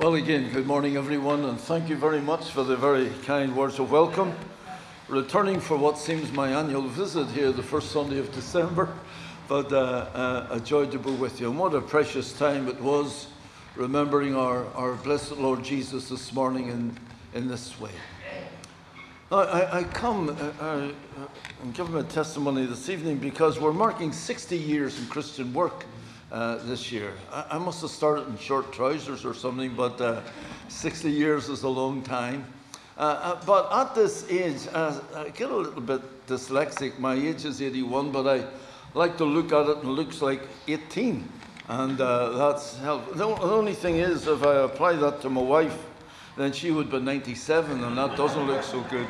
Well, again, good morning, everyone, and thank you very much for the very kind words of welcome. Returning for what seems my annual visit here the first Sunday of December, but a joy to be with you. And what a precious time it was, remembering our blessed Lord Jesus this morning in this way. I come and give him a testimony this evening because we're marking 60 years in Christian work this year. I must have started in short trousers or something, but 60 years is a long time. But at this age, I get a little bit dyslexic. My age is 81, but I like to look at it and it looks like 18. And that's helpful. The only thing is, if I apply that to my wife, then she would be 97, and that doesn't look so good.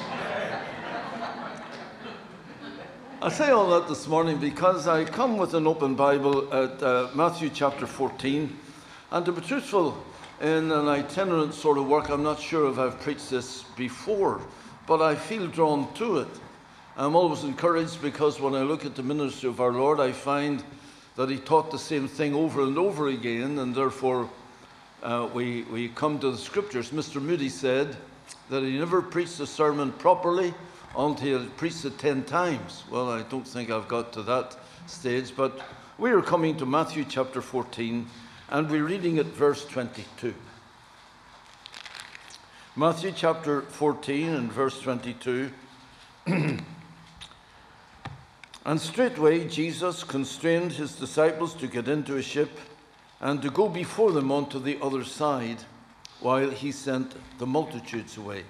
I say all that this morning because I come with an open Bible at Matthew chapter 14. And to be truthful, in an itinerant sort of work, I'm not sure if I've preached this before, but I feel drawn to it. I'm always encouraged because when I look at the ministry of our Lord, I find that he taught the same thing over and over again, and therefore we come to the scriptures. Mr. Moody said that he never preached a sermon properly until he had preached it 10 times. Well, I don't think I've got to that stage, but we are coming to Matthew chapter 14, and we're reading at verse 22. Matthew chapter 14 and verse 22. And straightway Jesus constrained his disciples to get into a ship and to go before them onto the other side, while he sent the multitudes away.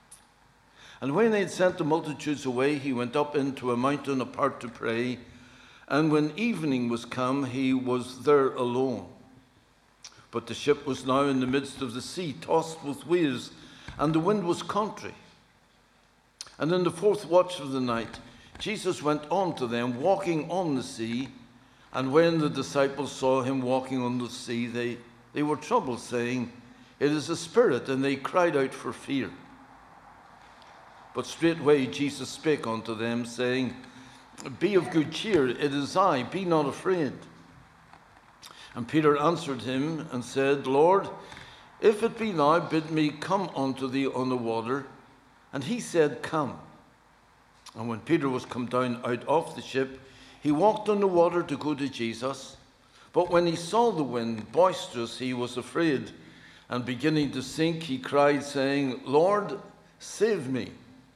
And when they had sent the multitudes away, he went up into a mountain apart to pray. And when evening was come, he was there alone. But the ship was now in the midst of the sea, tossed with waves, and the wind was contrary. And in the fourth watch of the night, Jesus went on to them, walking on the sea. And when the disciples saw him walking on the sea, they were troubled, saying, "It is a spirit," and they cried out for fear. But straightway Jesus spake unto them, saying, "Be of good cheer, it is I, be not afraid." And Peter answered him and said, "Lord, if it be thou, bid me come unto thee on the water." And he said, "Come." And when Peter was come down out of the ship, he walked on the water to go to Jesus. But when he saw the wind boisterous, he was afraid, and beginning to sink, he cried, saying, "Lord, save me."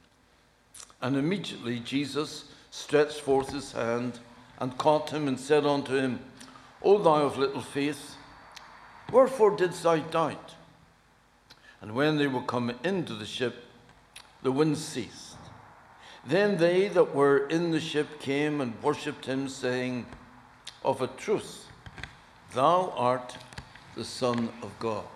And immediately Jesus stretched forth his hand and caught him and said unto him, "O thou of little faith, wherefore didst thou doubt?" And when they were come into the ship, the wind ceased. Then they that were in the ship came and worshipped him, saying, "Of a truth, thou art the Son of God."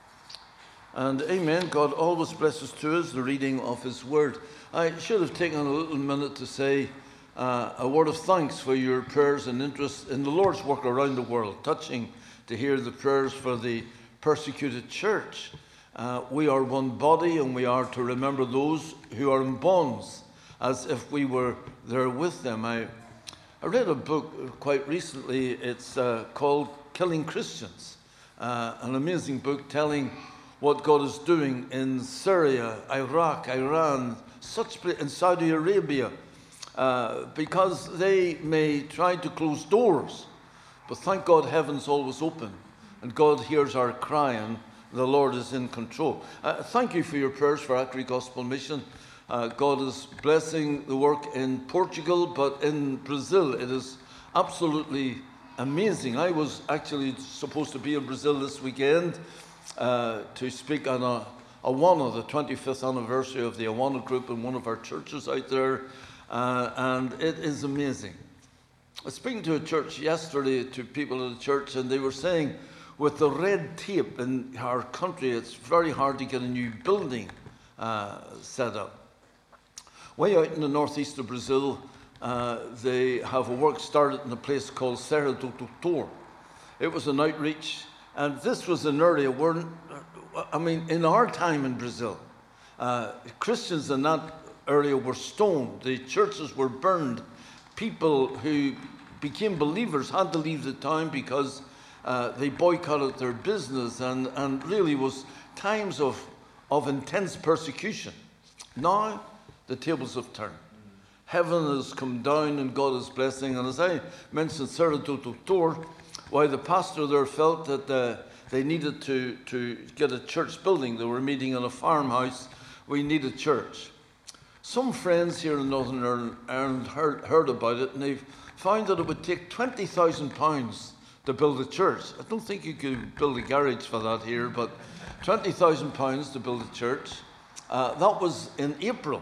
And amen. God always blesses to us the reading of his word. I should have taken a little minute to say a word of thanks for your prayers and interest in the Lord's work around the world. Touching to hear the prayers for the persecuted church. We are one body, and we are to remember those who are in bonds as if we were there with them. I read a book quite recently. It's called Killing Christians. An amazing book telling what God is doing in Syria, Iraq, Iran, in Saudi Arabia, because they may try to close doors, but thank God heaven's always open, and God hears our cry, and the Lord is in control. Thank you for your prayers for Acre Gospel Mission. God is blessing the work in Portugal, but in Brazil it is absolutely amazing. I was actually supposed to be in Brazil this weekend to speak on Awana, the 25th anniversary of the Awana group in one of our churches out there, and it is amazing. I was speaking to a church yesterday, to people at the church, and they were saying with the red tape in our country, it's very hard to get a new building set up. Way out in the northeast of Brazil, they have a work started in a place called Serra do Doutor. It was an outreach, and this was an area where, in our time in Brazil, Christians in that area were stoned. The churches were burned. People who became believers had to leave the town because they boycotted their business and really was times of intense persecution. Now the tables have turned. Heaven has come down and God is blessing. And as I mentioned, Cerro do Doutor, why the pastor there felt that they needed to get a church building. They were meeting in a farmhouse. We need a church. Some friends here in Northern Ireland heard about it, and they found that it would take £20,000 to build a church. I don't think you could build a garage for that here, but £20,000 to build a church. That was in April.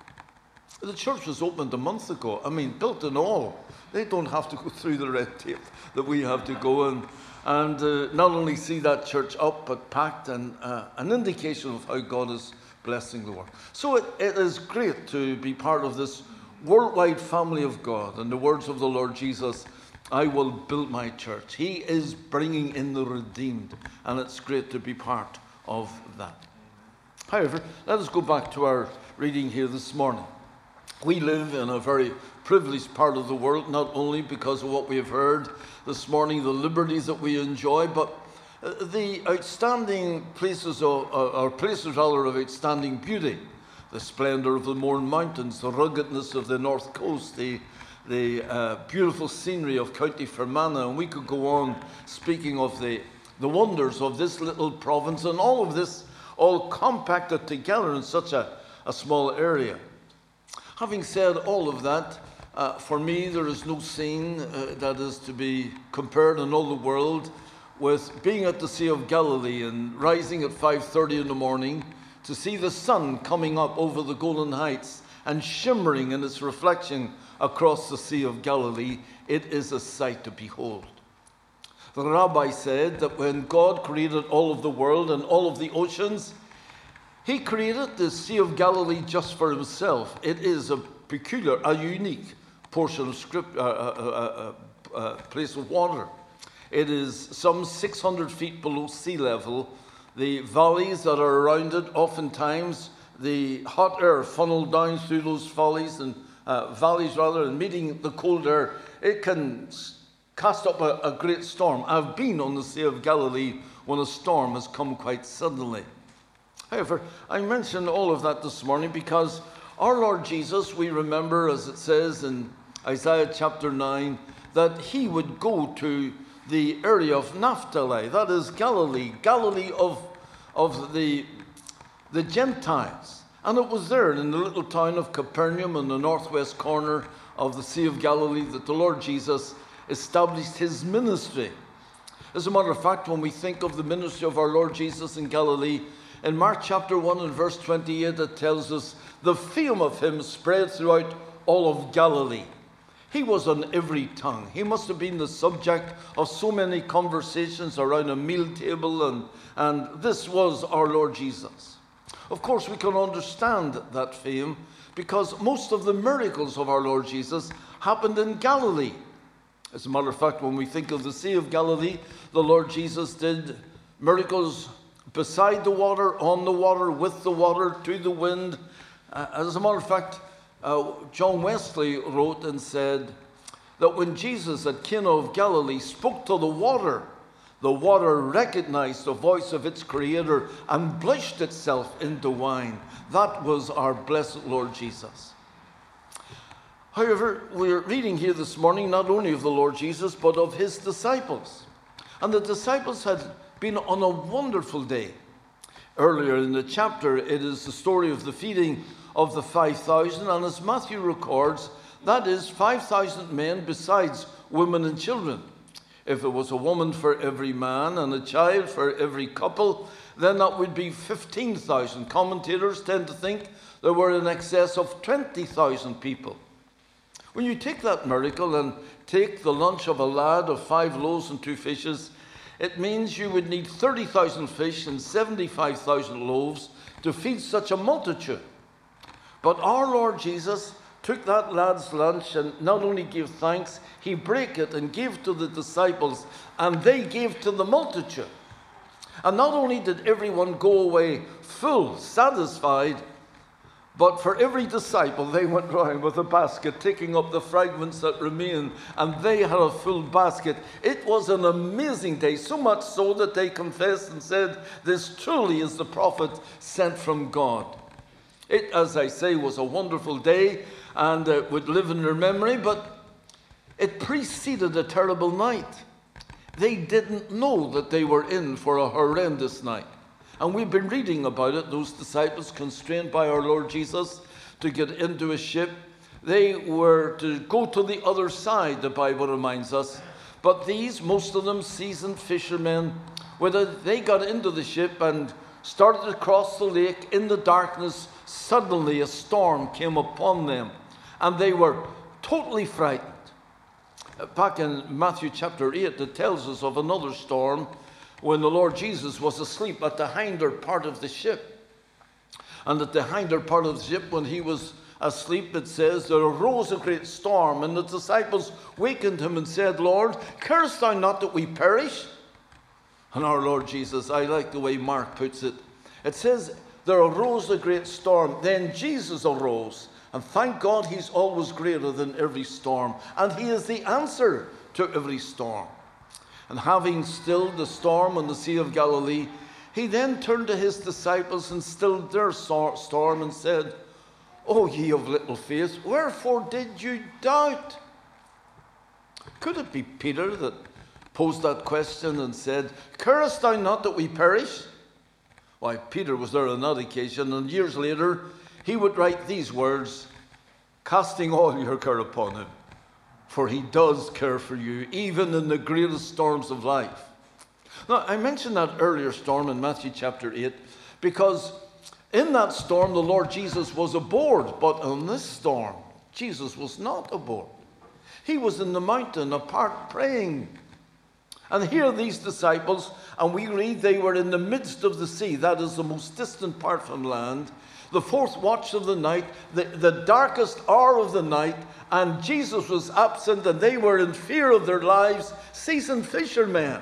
The church was opened a month ago. I mean, built and all. They don't have to go through the red tape that we have to go and not only see that church up, but packed, and an indication of how God is blessing the work. So it is great to be part of this worldwide family of God. And the words of the Lord Jesus, I will build my church. He is bringing in the redeemed, and it's great to be part of that. However, let us go back to our reading here this morning. We live in a very privileged part of the world, not only because of what we have heard this morning, the liberties that we enjoy, but the outstanding places, or places rather, of outstanding beauty. The splendor of the Mourne Mountains, the ruggedness of the North Coast, the beautiful scenery of County Fermanagh, and we could go on speaking of the wonders of this little province, and all of this all compacted together in such a small area. Having said all of that, for me there is no scene that is to be compared in all the world with being at the Sea of Galilee and rising at 5:30 in the morning to see the sun coming up over the Golden Heights and shimmering in its reflection across the Sea of Galilee. It is a sight to behold. The rabbi said that when God created all of the world and all of the oceans, he created the Sea of Galilee just for himself. It is a peculiar, a unique portion of place of water. It is some 600 feet below sea level. The valleys that are around it, oftentimes the hot air funneled down through those valleys and meeting the cold air, it can cast up a great storm. I've been on the Sea of Galilee when a storm has come quite suddenly. However, I mentioned all of that this morning because our Lord Jesus, we remember, as it says in Isaiah chapter 9, that he would go to the area of Naphtali, that is Galilee of the Gentiles. And it was there in the little town of Capernaum in the northwest corner of the Sea of Galilee that the Lord Jesus established his ministry. As a matter of fact, when we think of the ministry of our Lord Jesus in Galilee, in Mark chapter 1 and verse 28, it tells us, the fame of him spread throughout all of Galilee. He was on every tongue. He must have been the subject of so many conversations around a meal table, and this was our Lord Jesus. Of course, we can understand that fame because most of the miracles of our Lord Jesus happened in Galilee. As a matter of fact, when we think of the Sea of Galilee, the Lord Jesus did miracles beside the water, on the water, with the water, to the wind. As a matter of fact, John Wesley wrote and said that when Jesus at Cana of Galilee spoke to the water recognized the voice of its creator and blushed itself into wine. That was our blessed Lord Jesus. However, we're reading here this morning not only of the Lord Jesus, but of his disciples. And the disciples had been on a wonderful day. Earlier in the chapter, it is the story of the feeding of the 5,000, and as Matthew records, that is 5,000 men besides women and children. If it was a woman for every man and a child for every couple, then that would be 15,000. Commentators tend to think there were in excess of 20,000 people. When you take that miracle and take the lunch of a lad of 5 loaves and 2 fishes, it means you would need 30,000 fish and 75,000 loaves to feed such a multitude. But our Lord Jesus took that lad's lunch and not only gave thanks, he broke it and gave to the disciples, and they gave to the multitude. And not only did everyone go away full, satisfied, But for every disciple, they went round with a basket, taking up the fragments that remained, and they had a full basket. It was an amazing day, so much so that they confessed and said, "This truly is the prophet sent from God." It, as I say, was a wonderful day, and would live in their memory, but it preceded a terrible night. They didn't know that they were in for a horrendous night. And we've been reading about it, those disciples constrained by our Lord Jesus to get into a ship. They were to go to the other side, the Bible reminds us. But these, most of them seasoned fishermen, whether they got into the ship and started to cross the lake in the darkness, suddenly a storm came upon them, and they were totally frightened. Back in Matthew chapter 8, it tells us of another storm when the Lord Jesus was asleep at the hinder part of the ship. And at the hinder part of the ship, when he was asleep, it says, there arose a great storm, and the disciples wakened him and said, "Lord, carest thou not that we perish?" And our Lord Jesus, I like the way Mark puts it, it says, there arose a great storm. Then Jesus arose, and thank God he's always greater than every storm, and he is the answer to every storm. And having stilled the storm on the Sea of Galilee, he then turned to his disciples and stilled their storm and said, "O ye of little faith, wherefore did you doubt?" Could it be Peter that posed that question and said, "Carest thou not that we perish?" Why, Peter was there on that occasion, and years later he would write these words, "Casting all your care upon him, for he does care for you, even in the greatest storms of life." Now, I mentioned that earlier storm in Matthew chapter 8 because in that storm the Lord Jesus was aboard, but in this storm Jesus was not aboard. He was in the mountain apart praying. And here these disciples, and we read they were in the midst of the sea, that is the most distant part from land, the fourth watch of the night, the darkest hour of the night, and Jesus was absent, and they were in fear of their lives, seasoned fishermen.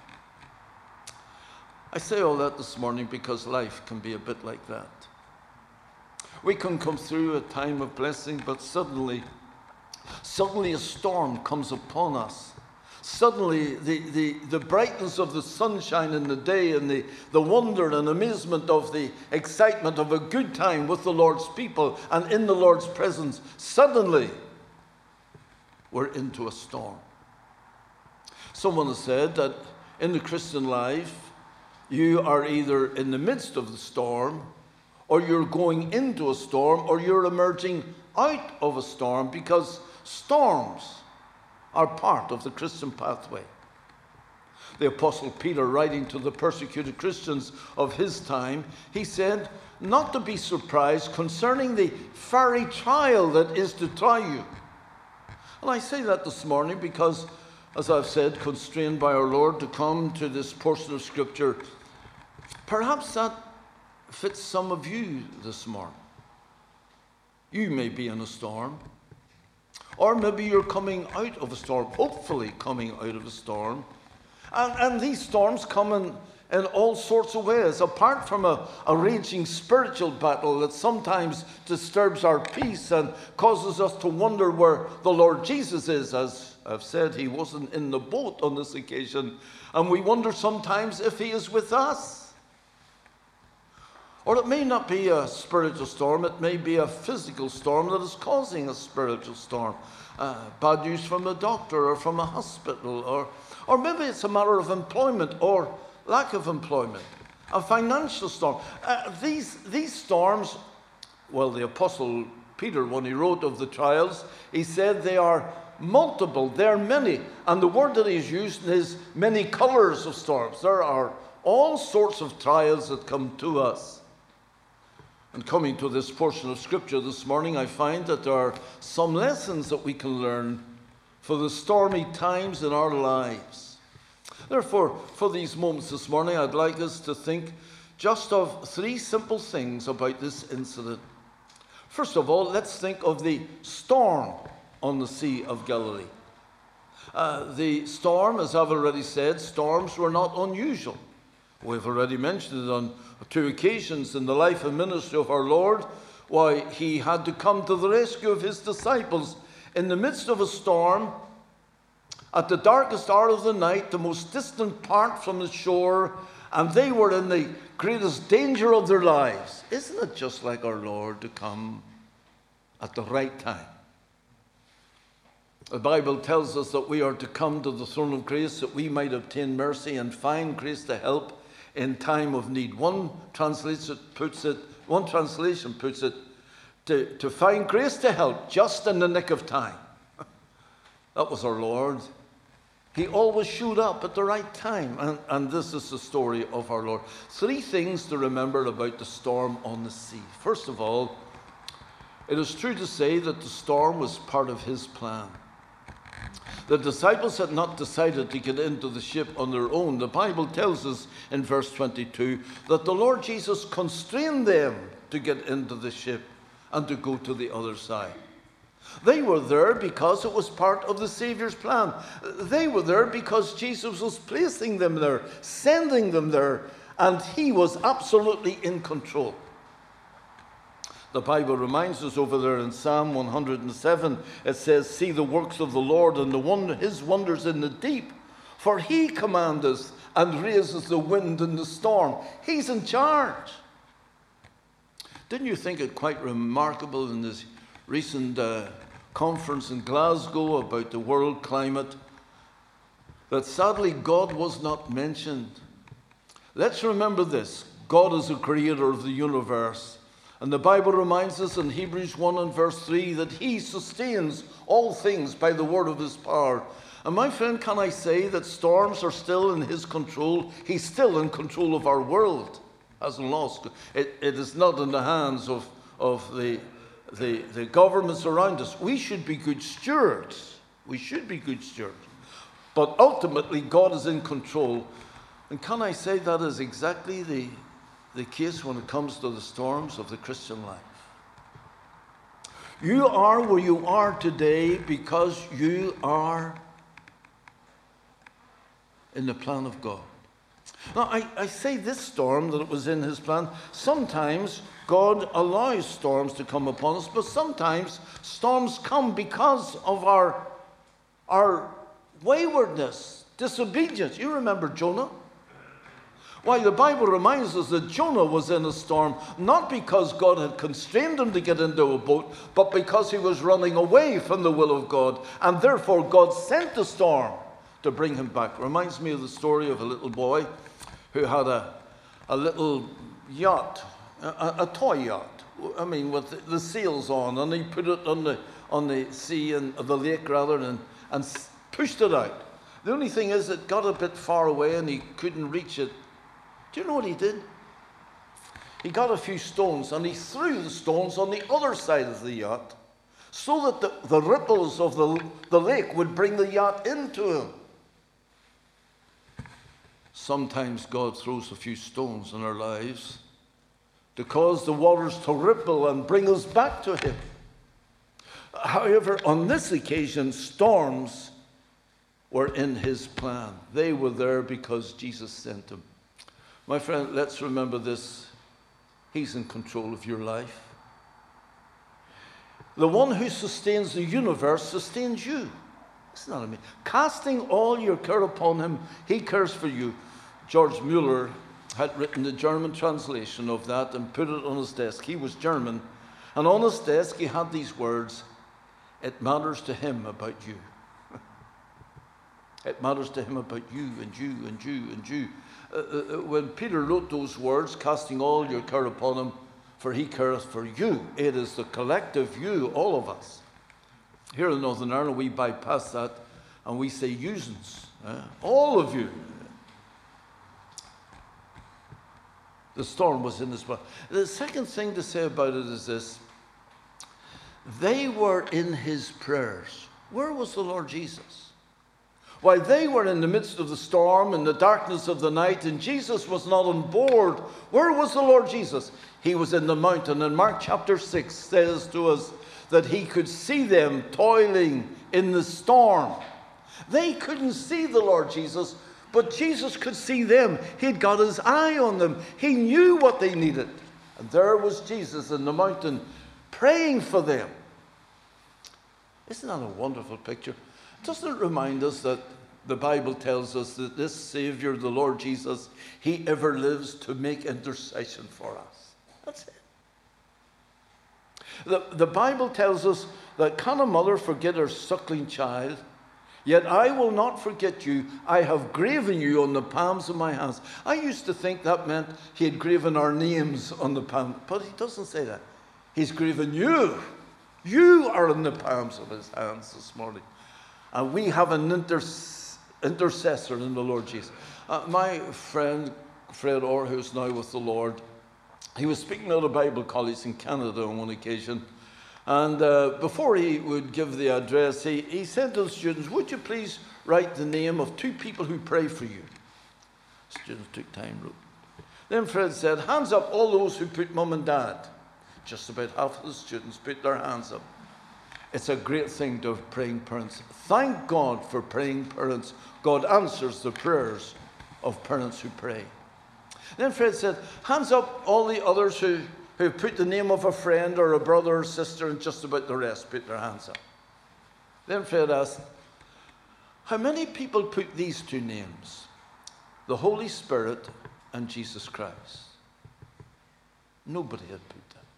I say all that this morning because life can be a bit like that. We can come through a time of blessing, but suddenly a storm comes upon us. Suddenly, the brightness of the sunshine in the day and the wonder and amazement of the excitement of a good time with the Lord's people and in the Lord's presence, suddenly we're into a storm. Someone has said that in the Christian life, you are either in the midst of the storm, or you're going into a storm, or you're emerging out of a storm, because storms are part of the Christian pathway. The Apostle Peter, writing to the persecuted Christians of his time, he said, not to be surprised concerning the fiery trial that is to try you. And I say that this morning because, as I've said, constrained by our Lord to come to this portion of Scripture, perhaps that fits some of you this morning. You may be in a storm. Or maybe you're coming out of a storm, hopefully coming out of a storm. And these storms come in all sorts of ways, apart from a raging spiritual battle that sometimes disturbs our peace and causes us to wonder where the Lord Jesus is. As I've said, he wasn't in the boat on this occasion, and we wonder sometimes if he is with us. Or it may not be a spiritual storm, it may be a physical storm that is causing a spiritual storm. Bad news from a doctor or from a hospital, or maybe it's a matter of employment or lack of employment, a financial storm. These storms, well, the Apostle Peter, when he wrote of the trials, he said they are multiple, they're many. And the word that he's used is many colors of storms. There are all sorts of trials that come to us. And coming to this portion of Scripture this morning, I find that there are some lessons that we can learn for the stormy times in our lives. Therefore, for these moments this morning, I'd like us to think just of three simple things about this incident. First of all, let's think of the storm on the Sea of Galilee. The storm, as I've already said, storms were not unusual. We've already mentioned it on two occasions in the life and ministry of our Lord, why he had to come to the rescue of his disciples in the midst of a storm, at the darkest hour of the night, the most distant part from the shore, and they were in the greatest danger of their lives. Isn't it just like our Lord to come at the right time? The Bible tells us that we are to come to the throne of grace that we might obtain mercy and find grace to help in time of need. One translation puts it to find grace to help just in the nick of time. That was our Lord. He always showed up at the right time. And this is the story of our Lord. 3 things to remember about the storm on the sea. First of all, it is true to say that the storm was part of his plan. The disciples had not decided to get into the ship on their own. The Bible tells us in verse 22 that the Lord Jesus constrained them to get into the ship and to go to the other side. They were there because it was part of the Savior's plan. They were there because Jesus was placing them there, sending them there, and he was absolutely in control. The Bible reminds us over there in Psalm 107, it says, "See the works of the Lord and his wonders in the deep. For he commandeth and raises the wind and the storm." He's in charge. Didn't you think it quite remarkable in this recent conference in Glasgow about the world climate that sadly God was not mentioned? Let's remember this. God is the creator of the universe. And the Bible reminds us in Hebrews 1 and verse 3 that he sustains all things by the word of his power. And my friend, can I say that storms are still in his control? He's still in control of our world. Hasn't lost. It is not in the hands of the governments around us. We should be good stewards. We should be good stewards. But ultimately, God is in control. And can I say that is exactly the case when it comes to the storms of the Christian life? You are where you are today because you are in the plan of God. Now, I say this storm, that it was in his plan. Sometimes God allows storms to come upon us, but sometimes storms come because of our waywardness, disobedience. You remember Jonah? Why, the Bible reminds us that Jonah was in a storm, not because God had constrained him to get into a boat, but because he was running away from the will of God. And therefore, God sent the storm to bring him back. Reminds me of the story of a little boy who had a little yacht, a toy yacht, I mean, with the sails on, and he put it on the sea, and the lake rather, and pushed it out. The only thing is, it got a bit far away and he couldn't reach it. Do you know what he did? He got a few stones and he threw the stones on the other side of the yacht so that the ripples of the lake would bring the yacht into him. Sometimes God throws a few stones in our lives to cause the waters to ripple and bring us back to him. However, on this occasion, storms were in his plan. They were there because Jesus sent them. My friend, let's remember this. He's in control of your life. The one who sustains the universe sustains you. It's not amazing. Casting all your care upon him, he cares for you. George Mueller had written the German translation of that and put it on his desk. He was German. And on his desk he had these words, "It matters to him about you." It matters to him about you and you and you and you. When Peter wrote those words, casting all your care upon him, for he careth for you. It is the collective you, all of us. Here in Northern Ireland, we bypass that and we say usance. All of you. The storm was in this plan. The second thing to say about it is this. They were in his prayers. Where was the Lord Jesus? While they were in the midst of the storm, in the darkness of the night, and Jesus was not on board, where was the Lord Jesus? He was in the mountain. And Mark chapter 6 says to us that he could see them toiling in the storm. They couldn't see the Lord Jesus, but Jesus could see them. He'd got his eye on them. He knew what they needed. And there was Jesus in the mountain praying for them. Isn't that a wonderful picture? Doesn't it remind us that the Bible tells us that this Savior, the Lord Jesus, he ever lives to make intercession for us? That's it. The Bible tells us that can a mother forget her suckling child? Yet I will not forget you. I have graven you on the palms of my hands. I used to think that meant he had graven our names on the palm, but he doesn't say that. He's graven you. You are in the palms of his hands this morning. And we have an intercessor in the Lord Jesus. My friend Fred Orr, who's now with the Lord, he was speaking at a Bible college in Canada on one occasion. And before he would give the address, he said to the students, would you please write the name of 2 people who pray for you? Students took time, wrote. Then Fred said, hands up all those who put mum and dad. Just about half of the students put their hands up. It's a great thing to have praying parents. Thank God for praying parents. God answers the prayers of parents who pray. Then Fred said, hands up all the others who put the name of a friend or a brother or sister, and just about the rest put their hands up. Then Fred asked, how many people put these 2 names? The Holy Spirit and Jesus Christ. Nobody had put that.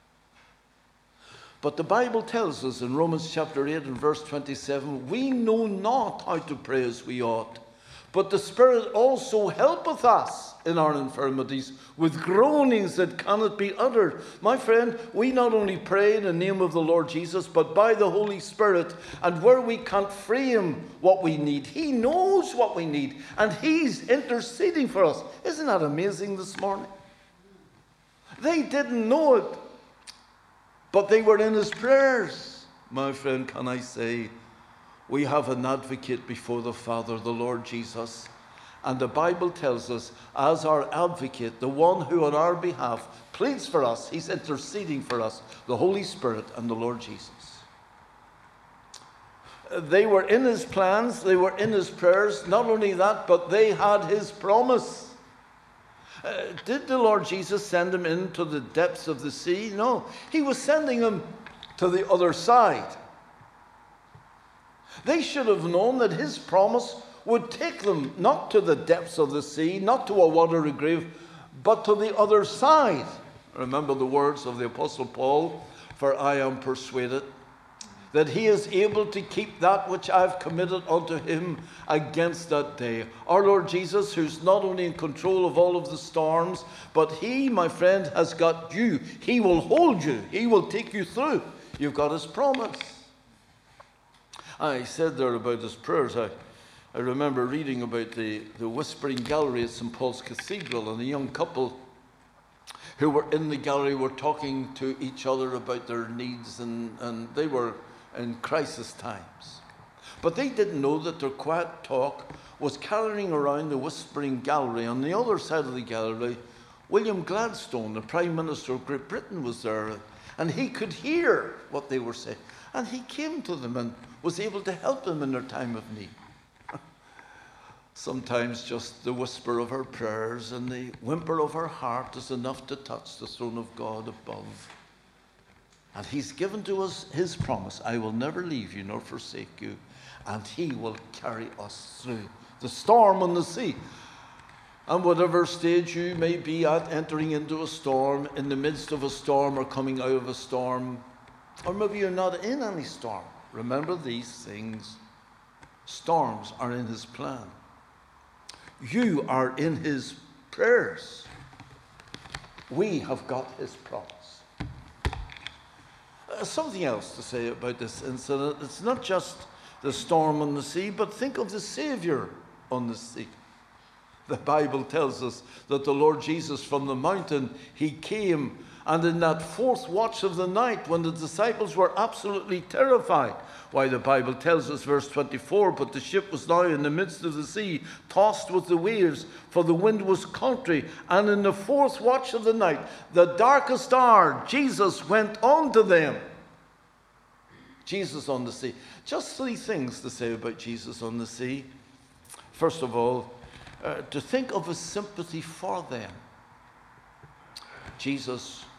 But the Bible tells us in Romans chapter 8 and verse 27, we know not how to pray as we ought, but the Spirit also helpeth us in our infirmities with groanings that cannot be uttered. My friend, we not only pray in the name of the Lord Jesus, but by the Holy Spirit, and where we can't frame what we need, he knows what we need, and he's interceding for us. Isn't that amazing this morning? They didn't know it, but they were in his prayers. My friend, can I say, we have an advocate before the Father, the Lord Jesus. And the Bible tells us, as our advocate, the one who on our behalf pleads for us, he's interceding for us, the Holy Spirit and the Lord Jesus. They were in his plans, they were in his prayers. Not only that, but they had his promise. Did the Lord Jesus send him into the depths of the sea? No, he was sending him to the other side. They should have known that his promise would take them not to the depths of the sea, not to a watery grave, but to the other side. Remember the words of the Apostle Paul, for I am persuaded that he is able to keep that which I've committed unto him against that day. Our Lord Jesus, who's not only in control of all of the storms, but he, my friend, has got you. He will hold you. He will take you through. You've got his promise. I said there about his prayers. I remember reading about the Whispering Gallery at St. Paul's Cathedral, and a young couple who were in the gallery were talking to each other about their needs, and they were in crisis times. But they didn't know that their quiet talk was carrying around the Whispering Gallery. On the other side of the gallery, William Gladstone, the Prime Minister of Great Britain, was there, and he could hear what they were saying. And he came to them and was able to help them in their time of need. Sometimes just the whisper of our prayers and the whimper of our heart is enough to touch the throne of God above. And he's given to us his promise, I will never leave you nor forsake you. And he will carry us through the storm on the sea. And whatever stage you may be at, entering into a storm, in the midst of a storm or coming out of a storm, or maybe you're not in any storm, remember these things. Storms are in his plan. You are in his prayers. We have got his promise. Something else to say about this incident. It's not just the storm on the sea, but think of the Savior on the sea. The Bible tells us that the Lord Jesus from the mountain, he came, and in that 4th watch of the night, when the disciples were absolutely terrified, why the Bible tells us, verse 24, but the ship was now in the midst of the sea, tossed with the waves, for the wind was contrary. And in the 4th watch of the night, the darkest hour, Jesus went on to them. Jesus on the sea. Just 3 things to say about Jesus on the sea. First of all, to think of his sympathy for them. Jesus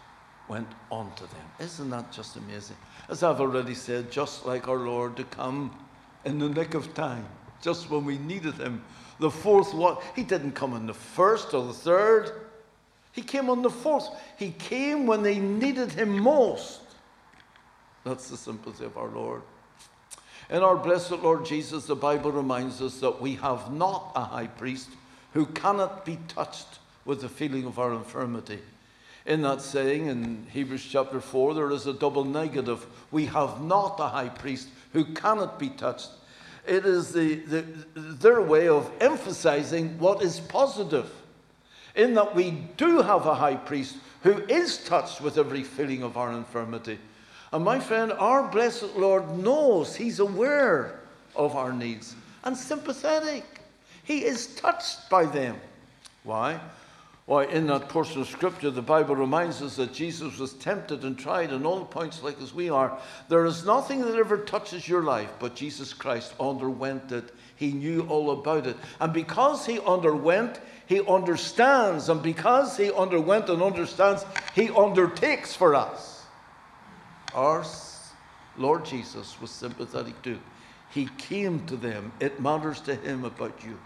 went on to them. Isn't that just amazing? As I've already said, just like our Lord to come in the nick of time, just when we needed him. The fourth watch, he didn't come on the first or the third. He came on the fourth. He came when they needed him most. That's the sympathy of our Lord. In our blessed Lord Jesus, the Bible reminds us that we have not a high priest who cannot be touched with the feeling of our infirmity. In that saying, in Hebrews chapter 4, there is a double negative. We have not a high priest who cannot be touched. It is their way of emphasizing what is positive, in that we do have a high priest who is touched with every feeling of our infirmity. And my friend, our blessed Lord knows, he's aware of our needs and sympathetic. He is touched by them. Why? Why, in that portion of Scripture, the Bible reminds us that Jesus was tempted and tried in all points like as we are. There is nothing that ever touches your life, but Jesus Christ underwent it. He knew all about it. And because he underwent, he understands. And because he underwent and understands, he undertakes for us. Our Lord Jesus was sympathetic too. He came to them. It matters to him about you.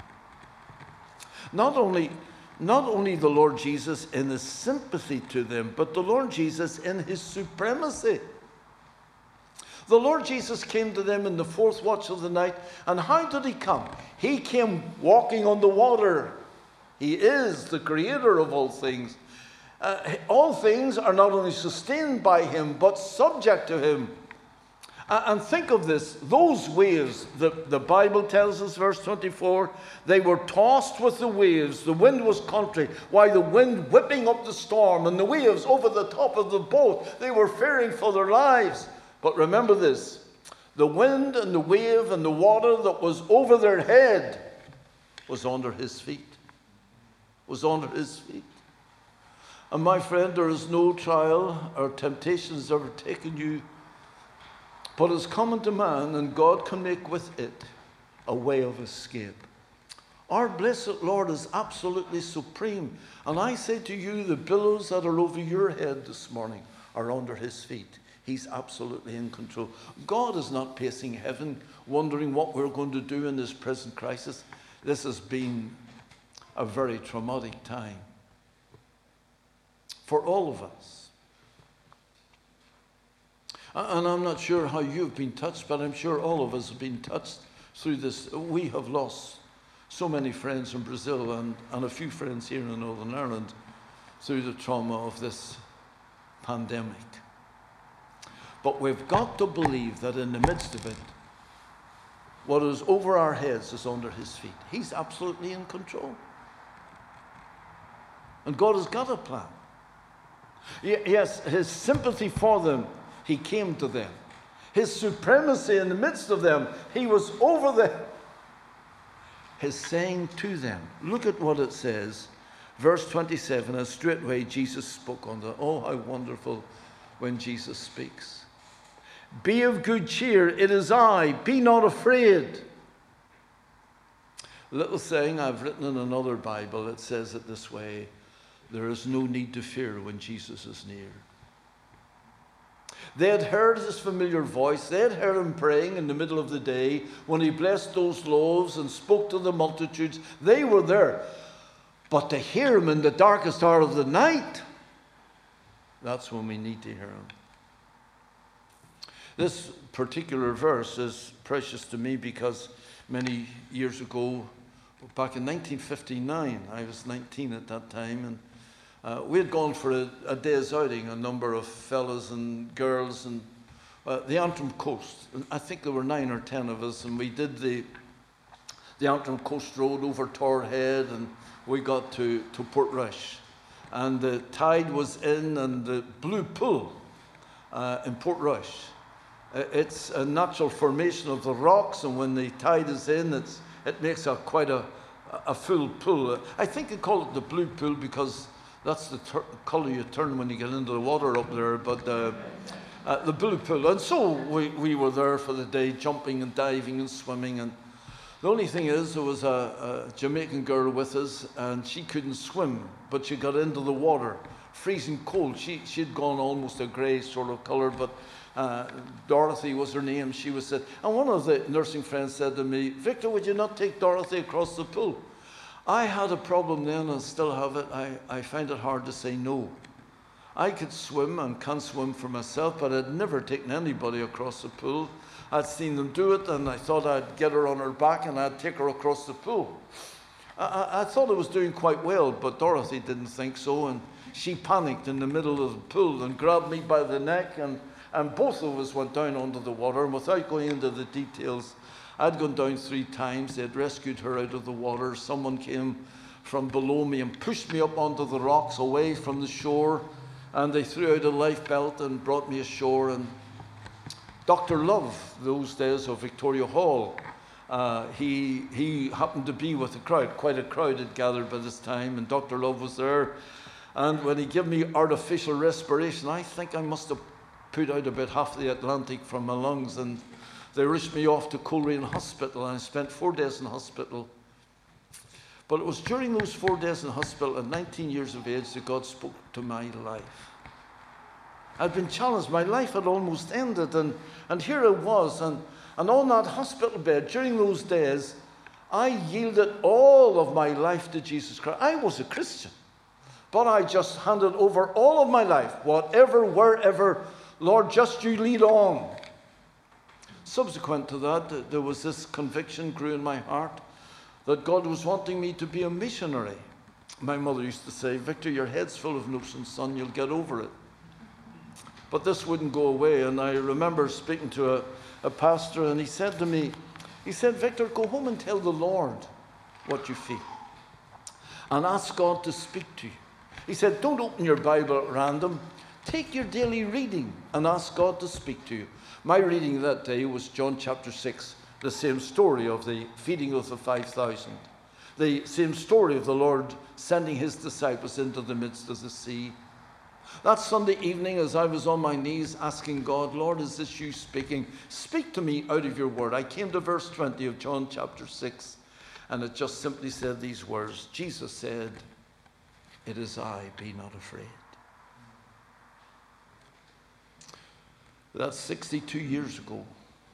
Not only the Lord Jesus in his sympathy to them, but the Lord Jesus in his supremacy. The Lord Jesus came to them in the fourth watch of the night. And how did he come? He came walking on the water. He is the creator of all things. All things are not only sustained by him, but subject to him. And think of this, those waves, the Bible tells us, verse 24, they were tossed with the waves. The wind was contrary, while the wind whipping up the storm and the waves over the top of the boat, they were fearing for their lives. But remember this, the wind and the wave and the water that was over their head was under his feet. Was under his feet. And my friend, there is no trial or temptation has ever taken you, but is common to man, and God can make with it a way of escape. Our blessed Lord is absolutely supreme. And I say to you, the billows that are over your head this morning are under his feet. He's absolutely in control. God is not pacing heaven, wondering what we're going to do in this present crisis. This has been a very traumatic time for all of us. And I'm not sure how you've been touched, but I'm sure all of us have been touched through this. We have lost so many friends in Brazil and a few friends here in Northern Ireland through the trauma of this pandemic. But we've got to believe that in the midst of it, what is over our heads is under his feet. He's absolutely in control. And God has got a plan. Yes, his sympathy for them, he came to them. His supremacy in the midst of them, he was over them. His saying to them, look at what it says, verse 27, and straightway Jesus spoke unto them. Oh, how wonderful when Jesus speaks. Be of good cheer, it is I, be not afraid. A little saying I've written in another Bible, it says it this way, there is no need to fear when Jesus is near. They had heard his familiar voice. They had heard him praying in the middle of the day when he blessed those loaves and spoke to the multitudes. They were there. But to hear him in the darkest hour of the night, that's when we need to hear him. This particular verse is precious to me because many years ago, back in 1959, I was 19 at that time, and we had gone for a day's outing, a number of fellas and girls, and the Antrim coast. And I think there were 9 or 10 of us, and we did the Antrim coast road over Torr Head, and we got to Portrush. And the tide was in, and the Blue Pool in Portrush. It's a natural formation of the rocks, and when the tide is in, it makes quite a full pool. I think they call it the Blue Pool because that's the colour you turn when you get into the water up there, but the Blue Pool. And so we were there for the day, jumping and diving and swimming. And the only thing is, there was a Jamaican girl with us, and she couldn't swim, but she got into the water freezing cold. She'd gone almost a grey sort of colour, but Dorothy was her name. She was said, and one of the nursing friends said to me, Victor, would you not take Dorothy across the pool? I had a problem then and still have it. I find it hard to say no. I could swim and can swim for myself, but I'd never taken anybody across the pool. I'd seen them do it, and I thought I'd get her on her back and I'd take her across the pool. I thought I was doing quite well, but Dorothy didn't think so, and she panicked in the middle of the pool and grabbed me by the neck, and both of us went down onto the water. And without going into the details, I'd gone down 3 times. They'd rescued her out of the water. Someone came from below me and pushed me up onto the rocks away from the shore, and they threw out a life belt and brought me ashore. And Dr. Love, those days of Victoria Hall, he happened to be with the crowd. Quite a crowd had gathered by this time, and Dr. Love was there. And when he gave me artificial respiration, I think I must have put out about half the Atlantic from my lungs, and they rushed me off to Coleraine Hospital, and I spent 4 days in hospital. But it was during those 4 days in hospital at 19 years of age that God spoke to my life. I'd been challenged. My life had almost ended, and here I was, and on that hospital bed during those days, I yielded all of my life to Jesus Christ. I was a Christian, but I just handed over all of my life, whatever, wherever. Lord, just you lead on. Subsequent to that, there was this conviction grew in my heart that God was wanting me to be a missionary. My mother used to say, Victor, your head's full of notions, son, you'll get over it. But this wouldn't go away, and I remember speaking to a pastor, and he said to me, he said, Victor, go home and tell the Lord what you feel, and ask God to speak to you. He said, don't open your Bible at random. Take your daily reading and ask God to speak to you. My reading that day was John chapter 6, the same story of the feeding of the 5,000. The same story of the Lord sending his disciples into the midst of the sea. That Sunday evening, as I was on my knees asking God, Lord, is this you speaking? Speak to me out of your word. I came to verse 20 of John chapter 6, and it just simply said these words. Jesus said, it is I, be not afraid. That's 62 years ago,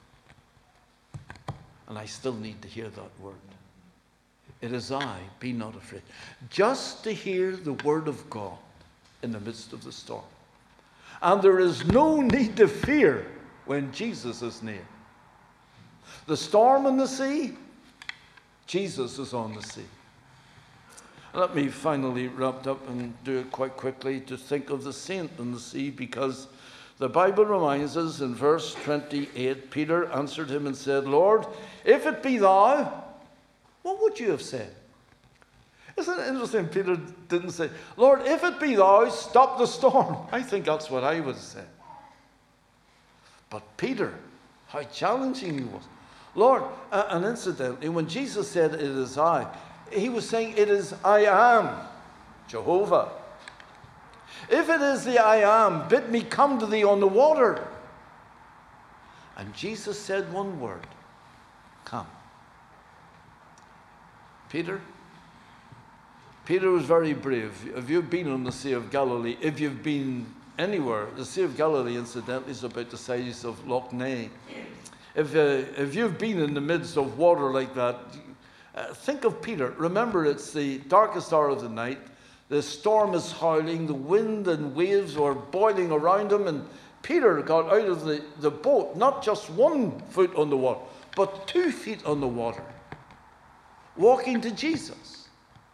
and I still need to hear that word. It is I, be not afraid. Just to hear the word of God in the midst of the storm. And there is no need to fear when Jesus is near. The storm and the sea, Jesus is on the sea. Let me finally wrap up and do it quite quickly to think of the saint in the sea, because the Bible reminds us in verse 28, Peter answered him and said, Lord, if it be thou, what would you have said? Isn't it interesting? Peter didn't say, Lord, if it be thou, stop the storm. I think that's what I would have said. But Peter, how challenging he was. Lord, and incidentally, when Jesus said, it is I, he was saying, it is I am, Jehovah. If it is the I am, bid me come to thee on the water. And Jesus said one word, come. Peter was very brave. If you've been on the Sea of Galilee, if you've been anywhere, the Sea of Galilee, incidentally, is about the size of Loch Ness. If you've been in the midst of water like that, think of Peter. Remember, it's the darkest hour of the night. The storm is howling, the wind and waves are boiling around him, and Peter got out of the boat, not just 1 foot on the water, but 2 feet on the water, walking to Jesus.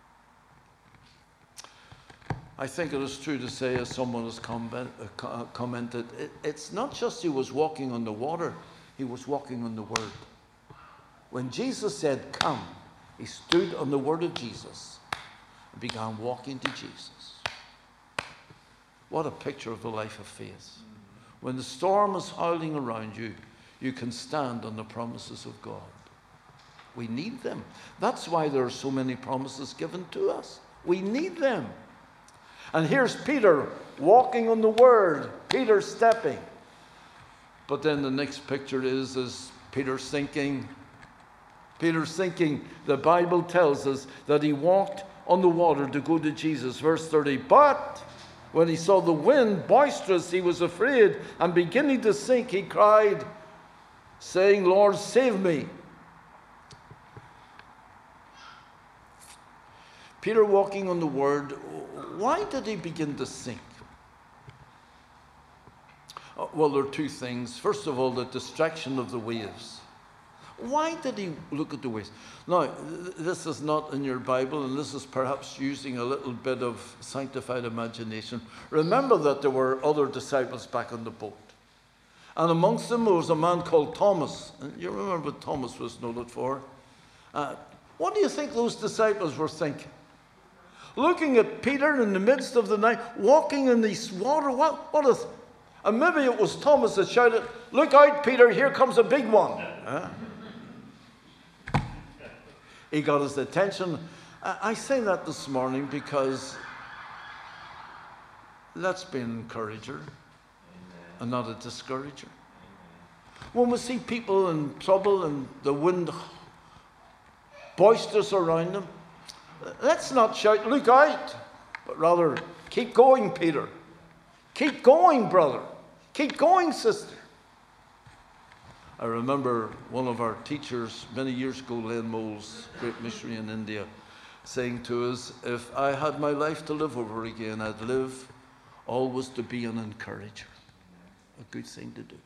I think it is true to say, as someone has commented, it's not just he was walking on the water, he was walking on the word. When Jesus said, come, he stood on the word of Jesus and began walking to Jesus. What a picture of the life of faith. When the storm is howling around you, you can stand on the promises of God. We need them. That's why there are so many promises given to us. We need them. And here's Peter walking on the word, Peter stepping. But then the next picture is Peter sinking. Peter sinking. The Bible tells us that he walked on the water to go to Jesus. Verse 30, but When he saw the wind boisterous, he was afraid, and beginning to sink, he cried, saying, Lord, save me. Peter, walking on the word, why did he begin to sink? Well, there are two things. First of all, the distraction of the waves. Why did he look at the waves? Now, this is not in your Bible, and this is perhaps using a little bit of sanctified imagination. Remember that there were other disciples back on the boat. And amongst them was a man called Thomas. And you remember what Thomas was noted for? What do you think those disciples were thinking? Looking at Peter in the midst of the night, walking in this water. And maybe it was Thomas that shouted, look out, Peter, here comes a big one. He got his attention. I say that this morning because let's be an encourager and not a discourager. When we see people in trouble and the wind boisterous around them, let's not shout, look out, but rather, keep going, Peter. Keep going, brother. Keep going, sister. I remember one of our teachers many years ago, Len Moles, great missionary in India, saying to us, if I had my life to live over again, I'd live always to be an encourager. A good thing to do.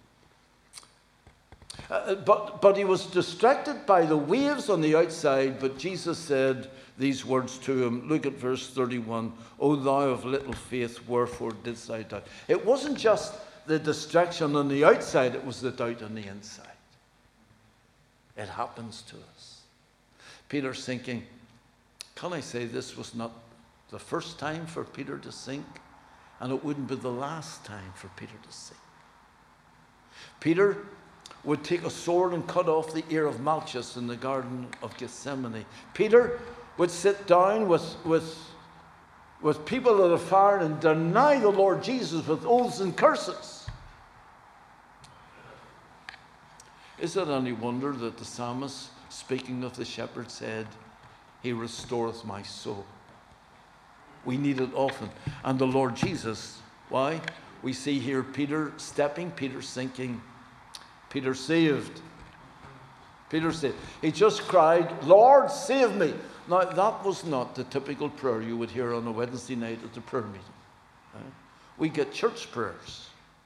But he was distracted by the waves on the outside, but Jesus said these words to him. Look at verse 31. O thou of little faith, wherefore didst thou doubt? It wasn't just the distraction on the outside, it was the doubt on the inside. It happens to us. Peter's thinking, can I say this was not the first time for Peter to sink, and it wouldn't be the last time for Peter to sink. Peter would take a sword and cut off the ear of Malchus in the Garden of Gethsemane. Peter would sit down with people at a fire and deny the Lord Jesus with oaths and curses. Is it any wonder that the psalmist, speaking of the shepherd, said, he restoreth my soul? We need it often. And the Lord Jesus, why? We see here Peter stepping, Peter sinking, Peter saved. Peter saved. He just cried, Lord, save me. Now, that was not the typical prayer you would hear on a Wednesday night at the prayer meeting. We get church prayers.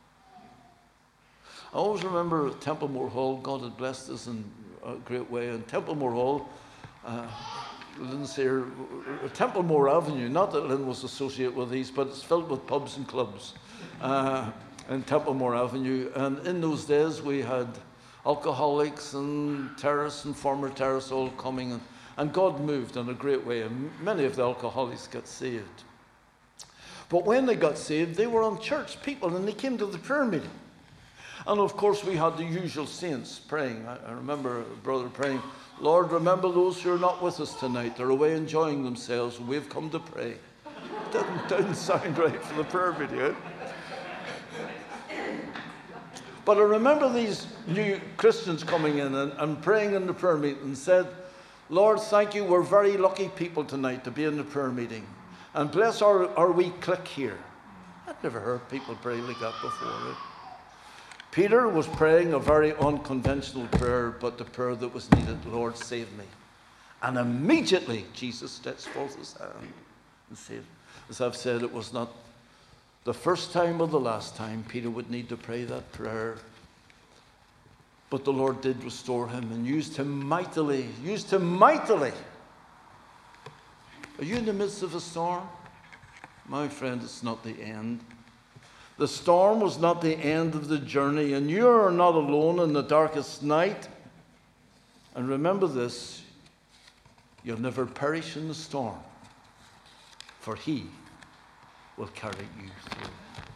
I always remember Templemore Hall. God had blessed us in a great way. And Templemore Hall, Lynn's here, Templemore Avenue, not that Lynn was associated with these, but it's filled with pubs and clubs in Templemore Avenue. And in those days, we had alcoholics and terrorists and former terrorists all coming. And God moved in a great way. And many of the alcoholics got saved. But when they got saved, they were unchurched people, and they came to the prayer meeting. And of course, we had the usual saints praying. I remember a brother praying, Lord, remember those who are not with us tonight. They're away enjoying themselves, and we've come to pray. Didn't sound right for the prayer meeting. But I remember these new Christians coming in and praying in the prayer meeting and said, Lord, thank you. We're very lucky people tonight to be in the prayer meeting. And bless our wee clique here. I'd never heard people pray like that before. Right? Peter was praying a very unconventional prayer, but the prayer that was needed, Lord, save me. And immediately Jesus stretched forth his hand and saved. As I've said, it was not the first time or the last time Peter would need to pray that prayer. But the Lord did restore him and used him mightily. Are you in the midst of a storm? My friend, it's not the end. The storm was not the end of the journey, and you are not alone in the darkest night. And remember this, you'll never perish in the storm, for he will carry you through.